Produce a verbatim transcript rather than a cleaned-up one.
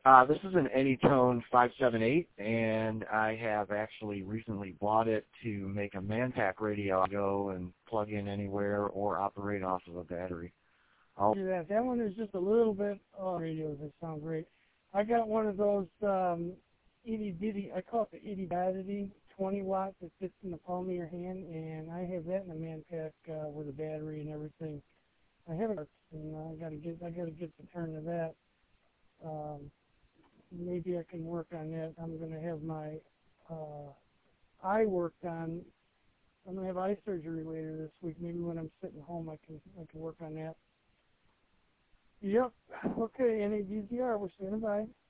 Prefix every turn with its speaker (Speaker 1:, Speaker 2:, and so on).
Speaker 1: Uh, this is an Anytone five seven eight, and I have actually recently bought it to make a Manpack radio I go and plug in anywhere or operate off of a battery. I'll
Speaker 2: Do that. That one is just a little bit, oh, radios that sound great. I got one of those um, itty bitty, I call it the itty bitty twenty watt that fits in the palm of your hand, and I have that in a Manpack uh, with a battery and everything. I have it, and I gotta get, I gotta get the turn to that. Um, maybe I can work on that. I'm gonna have my uh, eye worked on. I'm gonna have eye surgery later this week. Maybe when I'm sitting home, I can, I can work on that. Yep. Okay, N A D Z R, we're standing by.